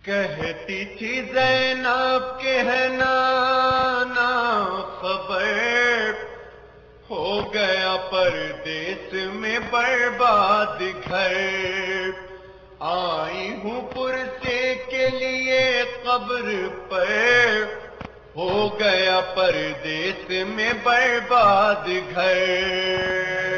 کہتی تھی زینب کہ ہے نانا خبر، ہو گیا پردیس میں برباد گھر، آئی ہوں پرسے کے لیے قبر پر، ہو گیا پردیس میں برباد گھر۔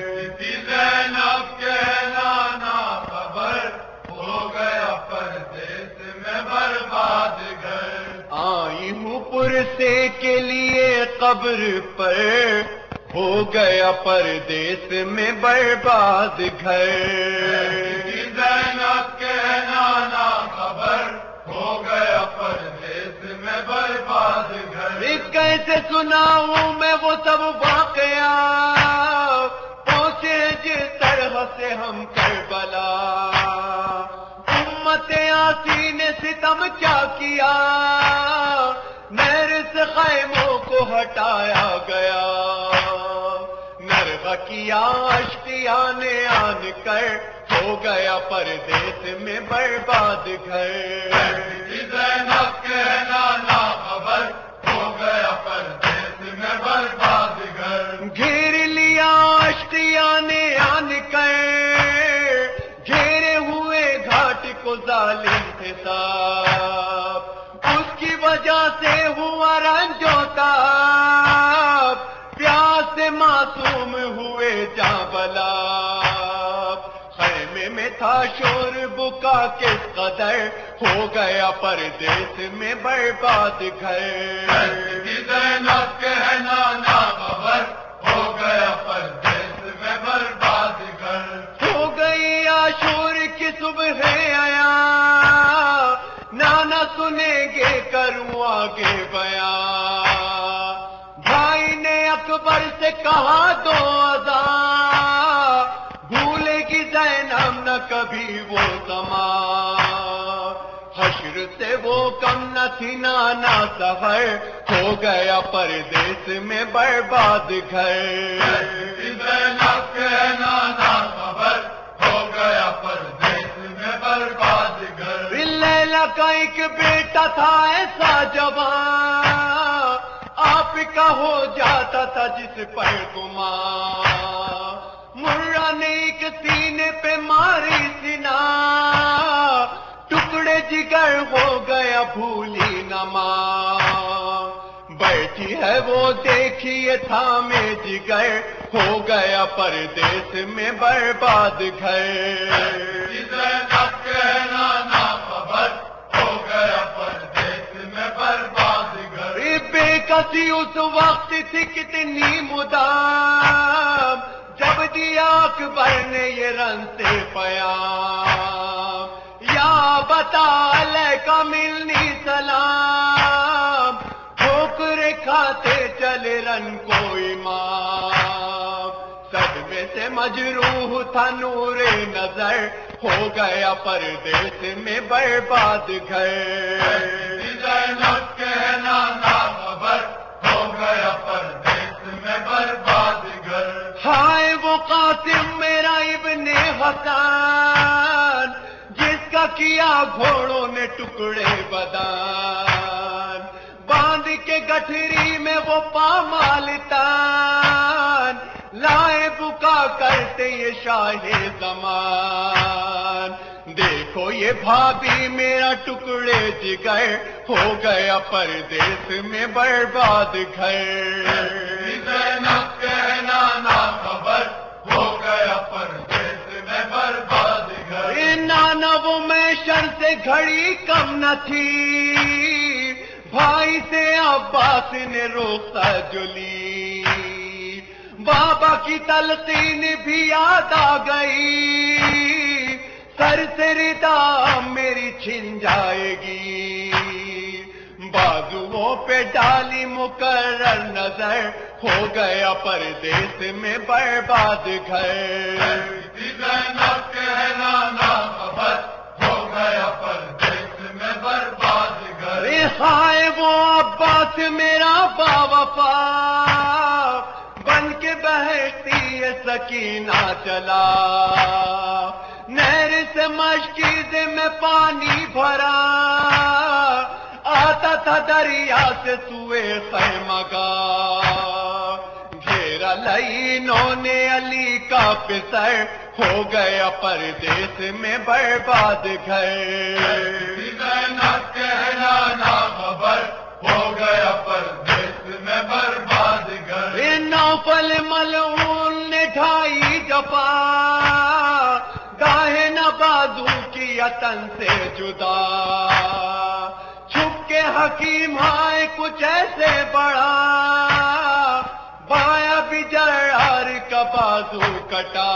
زینب کے نانا خبر، ہو گیا پردیس میں برباد گھر، آئی ہوں پرسے کے لیے قبر پر، ہو گیا پردیس میں برباد گھر۔ زینب کے نانا خبر، ہو گیا پردیس میں برباد گھر۔ کیسے سناؤں میں وہ سب واقعہ، پہنچے جس طرح سے ہم کربلا، امت یاسین نے ستم کیا کیا، نہر سے خیموں کو ہٹایا گیا، نرغہ کیا اشکیاں نے آن کر، ہو گیا پردیس میں برباد گھر۔ زینب کے نانا خبر، ہو گیا پردیس میں برباد گھر، گھیر لیا اشکیاں نے آن کر، گھیرے ہوئے گھاٹ کو ظالم حساب، اس کی وجہ سے ہوا رنج و تاب، پیاس سے معصوم ہوئے جاں بلا، خیمے میں تھا شور بکا کس قدر، ہو گیا پردیس میں برباد گھر۔ زینب کے نانا خبر، ہو گیا پردیس میں برباد گھر، ہو گئی عاشور کی صبح آیا، نانا سنیں گے کروں آگے بیان، بھائی نے اکبر سے کہا دو عذاب، بھولے گی زینب نہ کبھی وہ زمان، حشر سے وہ کم نہ تھی نانا سحر، ہو گیا پردیس میں برباد گھر۔ زینب کے نانا خبر، ہو گیا پردیس میں برباد گھر۔ لیلا کا ایک بیٹا تھا ایسا جوان، آپ کا ہو جاتا تھا جس پر گمان، مرا نے ایک سینے پہ ماری سنا، ٹکڑے جگر ہو گیا بھولی نہ ماں، بیٹھی ہے وہ دیکھیے تھامے جگر، ہو گیا پردیس میں برباد گھر۔ زینب کے نانا خبر، ہو گیا پردیس میں برباد گھر، بے کسی اس وقت تھی کتنی مدام، جب دیا اکبر نے یہ رن سے پیام، یا بتا علیکہ ملنی سلام، ٹھوکرے کھاتے چلے رن کو امام، صدمے سے مجروح تھا نور نظر، ہو گیا پردیس میں برباد گھر۔ زینب کے نانا خبر، ہو گیا پردیس میں برباد گھر، ہائے وہ قاسم میرا ابن حسن، جس کا کیا گھوڑوں نے ٹکڑے بدن، باندھ کے گٹھری میں وہ پامال تن، لائے بکا کرتے یہ شاہ زمان، دیکھو یہ بھابھی میرا ٹکڑے جگر، ہو گیا پردیس میں برباد گھر۔ زینب کے نانا خبر، ہو گیا پردیس میں برباد گھر، نانا وہ میشر سے گھڑی کم نہ تھی، بھائی سے عباس نے رخصت جو لی، بابا کی تلقین بھی یاد آ گئی، سر سے ردا میری چھن جائے گی، بازوؤں پہ ڈالی مقرر نظر، ہو گیا پردیس میں برباد گھر۔ زینب کے نانا خبر، ہو گیا پردیس میں برباد گھر، ہائے وہ عباس میرا باوفا، بن کے بہتی یہ سکینہ چلا، نہر سے مشکیزے میں پانی بھرا، تھا دریا سے سوئے خیمہ گاہ، گھیرا لئینوں نے علی کا پسر، ہو گیا پردیس میں برباد گھر۔ زینب کہنا نا خبر، ہو گیا پردیس میں برباد گھر۔ نوفل ملعون نے ڈھائی جفا، گاہے نہ بازو کیا تن سے جدا، چھپ کے حکیم آئے کچھ ایسے بڑا، بایا بھی جرار کا بازو کٹا،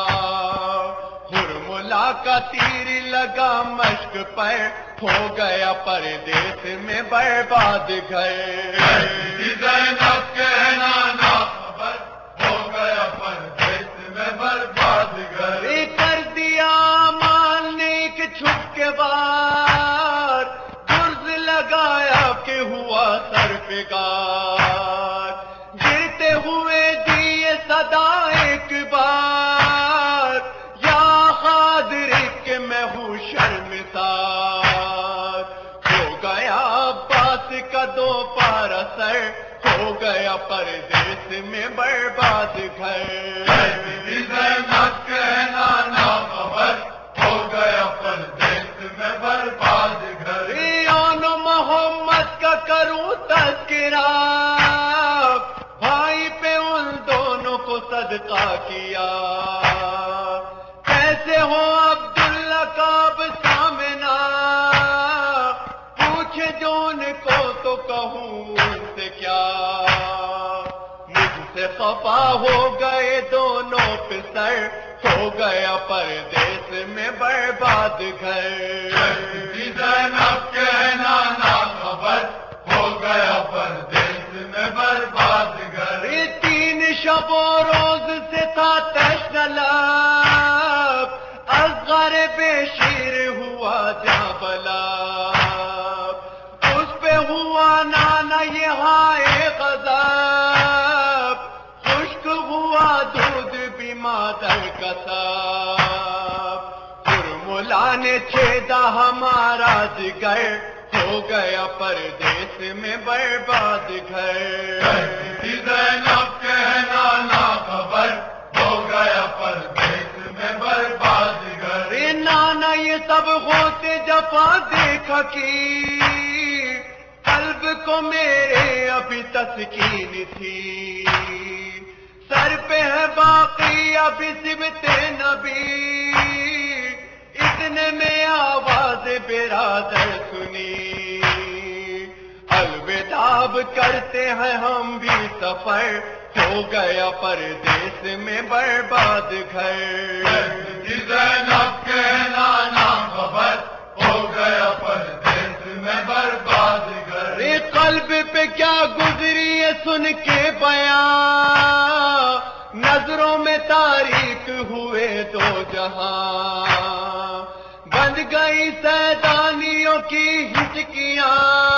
ہرملا کا تیر لگا مشک پر، ہو گیا پردیس میں برباد گھر۔ زینب کہنا نا خبر، ہو گیا پردیس میں برباد گھر۔ کر دیا مان نے ایک چھپ کے بار، گرز لگایا کہ ہوا سر پہ گار، گرتے ہوئے دیے صدا ایک بار، یا قادر کہ میں ہوں شرمسار، ہو گیا عباس کا دو پارا سر، ہو گیا پردیس میں برباد گھر۔ زینب کہنا نا خبر، ہو گیا پردیس میں برباد گھر۔ آن محمد کا کروں تذکرہ، بھائی پہ ان دونوں کو صدقہ کیا، کیسے ہو عبداللہ کا اب سامنا، پوچھے جو ان کو تو کہوں ان سے کیا، مجھ سے خفا ہو گئے دونوں پسر، ہو گیا پردیس میں برباد گھر۔ زینب کہنا نا خبر، ہو گیا پردیس میں برباد گھر۔ تین شب و روز سے تھا تشنہ لب، اصغر بے شیر ہوا جاں بلا، اس پہ ہوا نانا یہ ہائے غضب، خشک ہوا دودھ بھی مادر کا سب، ہرملا نے چھیدا ہمارا جگر، ہو گیا پردیس میں برباد گھر۔ زینب کہنا نا خبر، ہو گیا پردیس میں برباد گھر۔ نانا یہ سب ہوتے جفا دیکھا کی، قلب کو میرے ابھی تسکین تھی، سر پہ ہے باقی ابھی صبت نبی، اتنے میں آواز برادر سنی، الوداع کرتے ہیں ہم بھی سفر، ہو گیا پردیس میں برباد گھر۔ زینب کہنا نا خبر، ہو گیا پردیس میں برباد گھر۔ قلب پہ کیا گزری ہے سن کے بیان، نظروں میں تاریک ہوئے دو جہاں، بند گئی سیدانیوں کی ہچکیاں،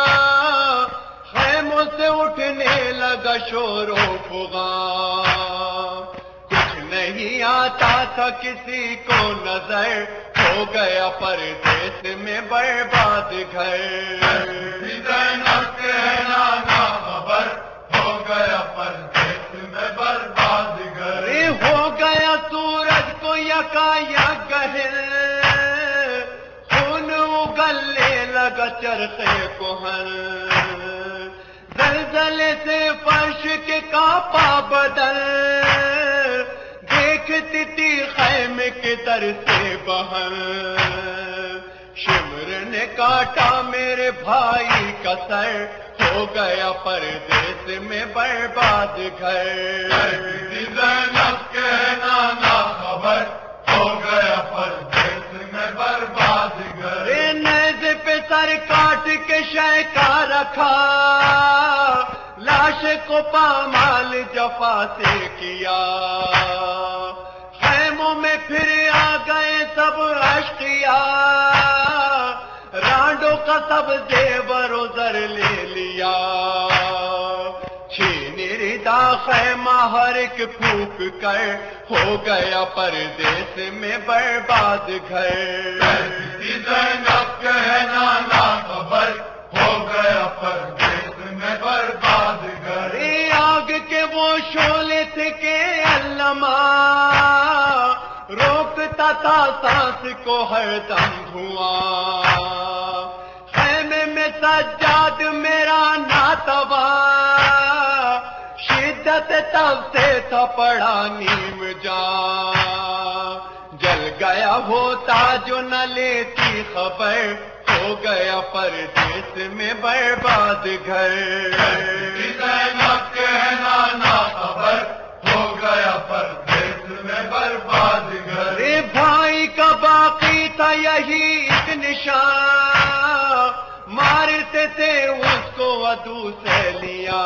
خیموں سے اٹھنے لگا شور و فغاں، کچھ نہیں آتا تھا کسی کو نظر، ہو گیا پردیس میں برباد گھر۔ زینب کہنا نا خبر، ہو گیا پردیس میں برباد گھر۔ ہو گیا سورج کو یکا یک گہر، خون اگلنے لگا چرخے کوہن، زلزلے سے فرش کے کانپا بدل، دیکھتی تھی خیمے کے در سے بہن، شمر نے کاٹا میرے بھائی کا سر، ہو گیا پردیس میں برباد گھر۔ زینب کہنا نا خبر، ہو گیا پردیس میں برباد گھر۔ نیزے پہ سر کاٹ کے شے کا رکھا، لاش کو پامال جفا سے کیا، خیموں میں پھر آ گئے سب اشقیا، رانڈوں کا سب زیور و زر لے لیا، چھین ردا خیمہ ہر ایک پھونک کر، ہو گیا پردیس میں برباد گھر۔ زینب کہنا نا خبر، ہو گیا تھا سانس کو ہر دم دھواں، خیمے میں سجاد میرا ناتوا، شدت تب سے تھا پڑا نیم جان، جل گیا ہوتا جو نہ لیتی خبر، ہو گیا پردیس میں برباد گھر۔ زینب کہنا نا خبر، ہو گیا پردیس میں برباد گھر۔ رے بھائی کا باقی تھا یہی ایک نشان، مارتے تھے اس کو عدو سے لیا،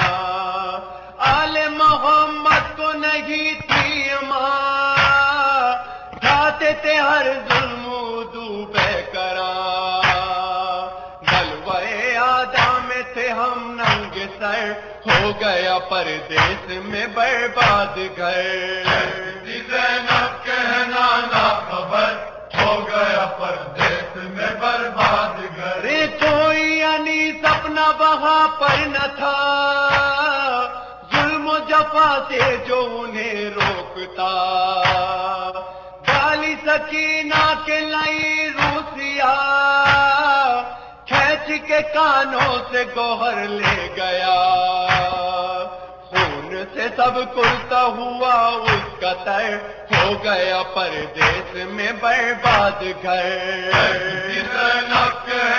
آل محمد کو نہیں تھی امان، کھاتے تھے ہر ظلم عدو بے قرار، بلوائے آدھا میں تھے ہم ننگ سر، ہو گیا پردیس میں برباد گھر۔ زینب کہنا نا خبر، ہو گیا پردیس میں برباد گھر۔ رے کوئی انیس اپنا وہاں پر نہ تھا، ظلم و جفا سے جو انہیں روکتا، ڈالی سکینہ کے لائی روسیا، کھینچ کے کانوں سے گوہر لے گیا، خون سے سب کلتا ہوا اس کا تر، ہو گیا پردیس میں برباد گھر۔ زینب